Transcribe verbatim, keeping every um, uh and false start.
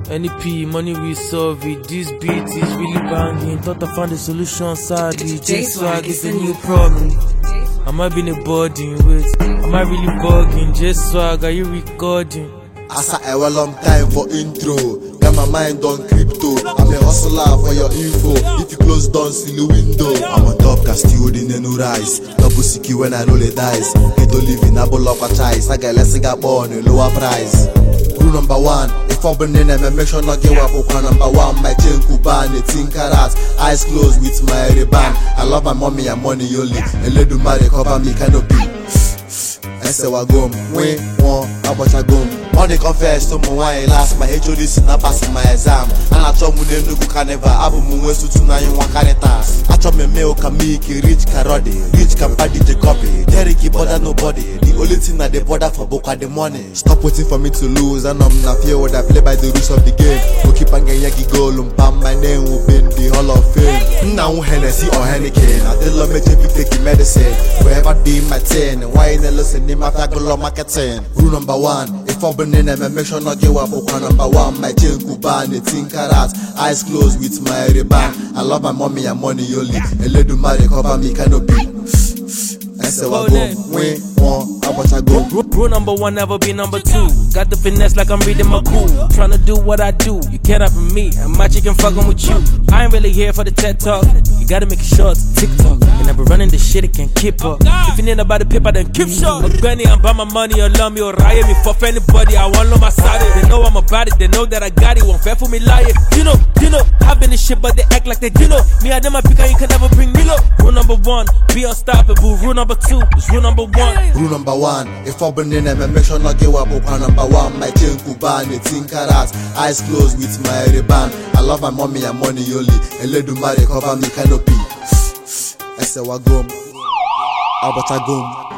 N E P, money we solve it. This beat is really banging. Thought I found the solution, sadly. J-Swag is a new problem. Am I being a burden? Wait, am I really bugging? J-Swag, are you recording? Asa a long time for intro. Got my mind on crypto. I'm a hustler for your info. If you close down, see the window. I'm on top, cast you in the new rise. Double siki when I roll the dice. Get to live in a bowl of a choice. I got less got born a lower price. Rule number one, if I'm burning them, make sure not give up. Number one, my chain Kuban, eighteen carats, eyes closed with my ribbon. I love my mommy and money only. And let do marry cover me canopy. I say wa go, we one, I watch a go. On the confess to my last, my H O D not passing my exam. And I told me no go carnival, I will move to tonight in one caritas. I told me mail can make rich carodi, rich can party the copy. Derek bother nobody. The only thing that they bother for book are the money. Stop waiting for me to lose, and I'm not fear what I play by the rules of the game. We'll keep on getting yagi goal, um, my name will be in the Hall of Fame. Now Hennessy or Henneken, I tell them make you take medicine. Forever be my ten, why in the listen, name after go marketing. Rule number one, if I'm burning them, make sure not give up. Number one, my chain Kuban, eighteen carats, eyes closed with my ribbon. I love my mommy and money only. And let do marry cover me canopy. I say wa go, we one, I watch a go. Rule number one, never be number two. Got the finesse like I'm reading my cool. Tryna do what I do, you can't have me. And my chicken fucking with you. I ain't really here for the TED talk. You gotta make it short, TikTok. And I be running this shit, it can't keep up. If you need about the paper, then keep short. But Granny, I'm by my money, or love me, or riot me. Fuck anybody, I want know my side. They know I'm about it, they know that I got it. Won't fair for me, lie it. You know, you know, I've been this shit, but they act like they do know. Me, I them, I pick, you can never bring me low. Rule number one, be unstoppable. Rule number two is rule number one. Rule number one, if I'm burning them, make sure not give up. Number one, my chain Kuban, eighteen carats, eyes closed with my ribbon. I love my mommy and money only. And let do marry cover me canopy. I say wa go, I watch a go.